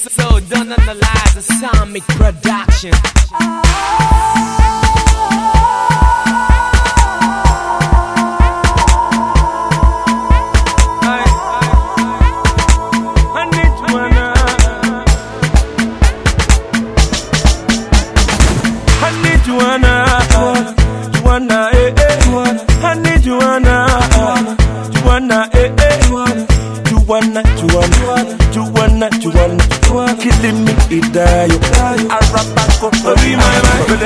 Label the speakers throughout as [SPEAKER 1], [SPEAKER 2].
[SPEAKER 1] So don't analyze the Sonic production.
[SPEAKER 2] Juana, killing me, it die. Arabako, be my mind.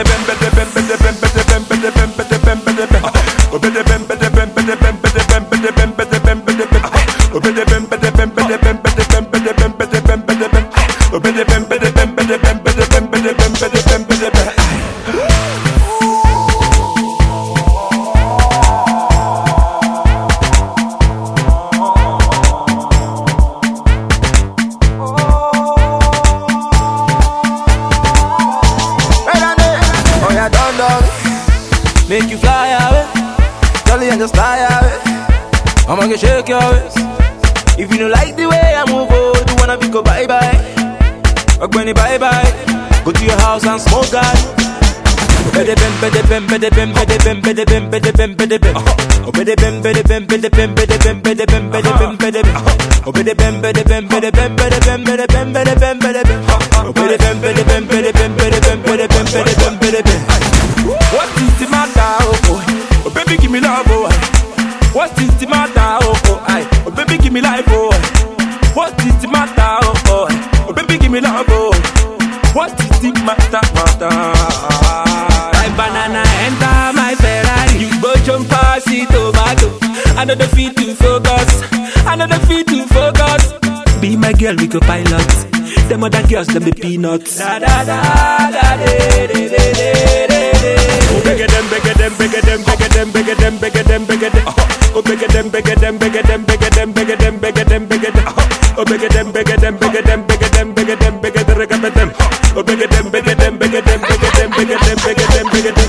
[SPEAKER 3] Make you fly away, jolly and just fly away. I'ma get shake your waist. If you don't like the way I move, oh, you wanna be go bye bye. Ogbeni bye bye. Go to your house and smoke God. Bede bem bede bem bede bem bede bem bede bem bede bem bede bem. Bede bem bede bem bede bem bede bem bede bem bede bem bede bem. Bede bem bede bem bede bem bede bem bede bem bede bem bede bem. Bede bem bede bem bede bem bede bem bede bem bede bem bede bem.
[SPEAKER 2] What is the matter, oh boy? Oh baby, give me love, oh. What is the matter, oh boy? Oh baby, give me life, oh. What is the matter, oh boy? Oh baby, give me love, oh. What is the matter, matter?
[SPEAKER 3] My banana enter my Ferrari. You go jump past the tomato. I know the feet to focus. I know the feet to focus. Be my girl, we go pilot. Them other girls, them be peanuts. Da da da da de de de de de.
[SPEAKER 2] Bigger them, bigger them, bigger them, bigger them, bigger them, bigger them, bigger them. Oh, bigger them, bigger them, bigger them, bigger them, bigger them, bigger them, bigger them. Oh, bigger them, bigger them, bigger them, bigger them, bigger them, bigger them, bigger them. Oh, bigger them, bigger them, bigger them, bigger them, bigger them, bigger them, bigger them.